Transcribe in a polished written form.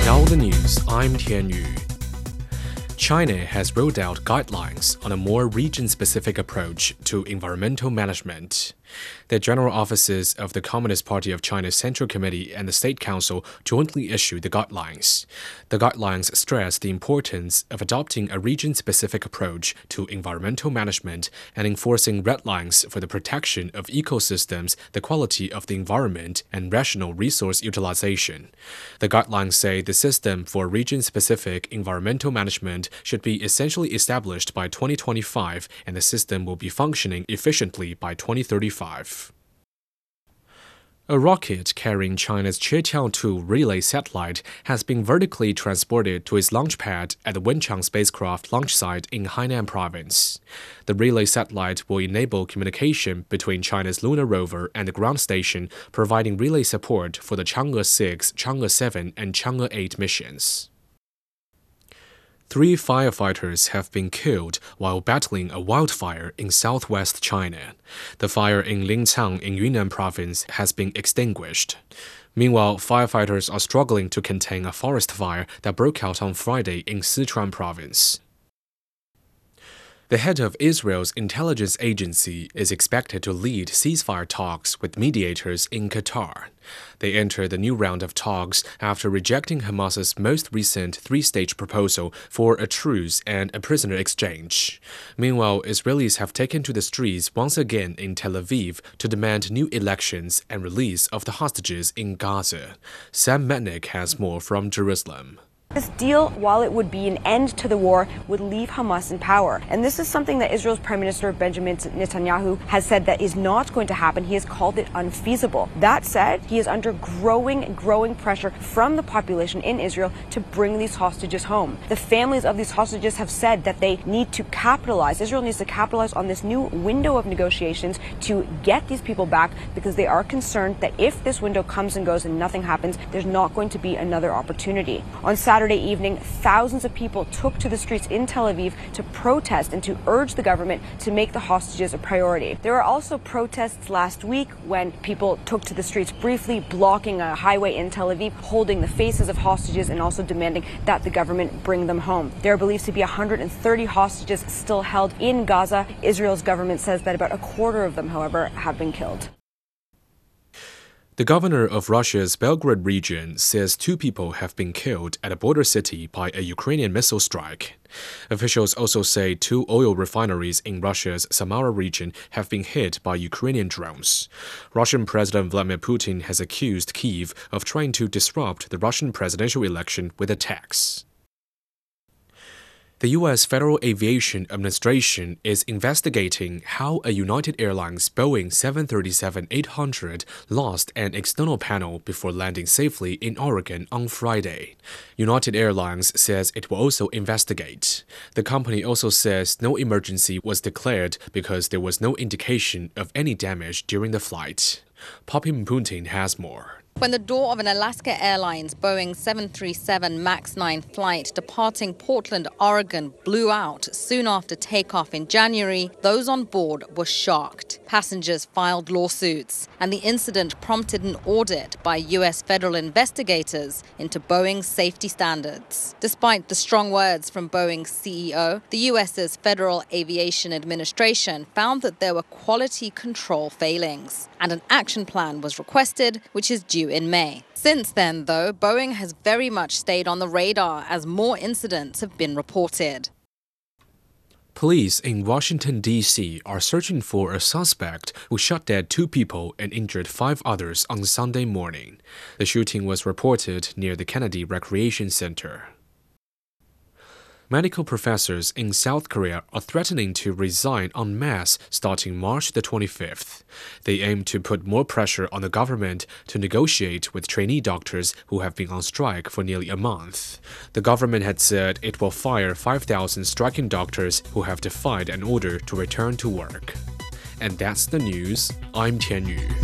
Now the news, I'm Tian Yu. China has rolled out guidelines on a more region-specific approach to environmental management. The general offices of the Communist Party of China's Central Committee and the State Council jointly issued the guidelines. The guidelines stress the importance of adopting a region-specific approach to environmental management and enforcing red lines for the protection of ecosystems, the quality of the environment, and rational resource utilization. The guidelines say the system for region-specific environmental management should be essentially established by 2025, and the system will be functioning efficiently by 2035. A rocket carrying China's Qiutiao-2 relay satellite has been vertically transported to its launch pad at the Wenchang spacecraft launch site in Hainan province. The relay satellite will enable communication between China's lunar rover and the ground station, providing relay support for the Chang'e 6, Chang'e 7, and Chang'e 8 missions. 3 firefighters have been killed while battling a wildfire in southwest China. The fire in Lincang in Yunnan province has been extinguished. Meanwhile, firefighters are struggling to contain a forest fire that broke out on Friday in Sichuan province. The head of Israel's intelligence agency is expected to lead ceasefire talks with mediators in Qatar. They enter the new round of talks after rejecting Hamas's most recent 3-stage proposal for a truce and a prisoner exchange. Meanwhile, Israelis have taken to the streets once again in Tel Aviv to demand new elections and release of the hostages in Gaza. Sam Metnick has more from Jerusalem. This deal, while it would be an end to the war, would leave Hamas in power. And this is something that Israel's Prime Minister Benjamin Netanyahu has said that is not going to happen. He has called it unfeasible. That said, he is under growing pressure from the population in Israel to bring these hostages home. The families of these hostages have said that they need to capitalize. Israel needs to capitalize on this new window of negotiations to get these people back, because they are concerned that if this window comes and goes and nothing happens, there's not going to be another opportunity. On Saturday evening, thousands of people took to the streets in Tel Aviv to protest and to urge the government to make the hostages a priority. There were also protests last week when people took to the streets briefly, blocking a highway in Tel Aviv, holding the faces of hostages and also demanding that the government bring them home. There are believed to be 130 hostages still held in Gaza. Israel's government says that about a quarter of them, however, have been killed. The governor of Russia's Belgorod region says 2 people have been killed at a border city by a Ukrainian missile strike. Officials also say 2 oil refineries in Russia's Samara region have been hit by Ukrainian drones. Russian President Vladimir Putin has accused Kyiv of trying to disrupt the Russian presidential election with attacks. The U.S. Federal Aviation Administration is investigating how a United Airlines Boeing 737-800 lost an external panel before landing safely in Oregon on Friday. United Airlines says it will also investigate. The company also says no emergency was declared because there was no indication of any damage during the flight. Poppy Mpuntin has more. When the door of an Alaska Airlines Boeing 737 MAX 9 flight departing Portland, Oregon blew out soon after takeoff in January, those on board were shocked. Passengers filed lawsuits, and the incident prompted an audit by U.S. federal investigators into Boeing's safety standards. Despite the strong words from Boeing's CEO, the U.S.'s Federal Aviation Administration found that there were quality control failings, and an action plan was requested, which is due in May. Since then, though, Boeing has very much stayed on the radar as more incidents have been reported. Police in Washington, D.C. are searching for a suspect who shot dead 2 people and injured 5 others on Sunday morning. The shooting was reported near the Kennedy Recreation Center. Medical professors in South Korea are threatening to resign en masse starting March the 25th. They aim to put more pressure on the government to negotiate with trainee doctors who have been on strike for nearly a month. The government had said it will fire 5,000 striking doctors who have defied an order to return to work. And that's the news. I'm Tian Yu.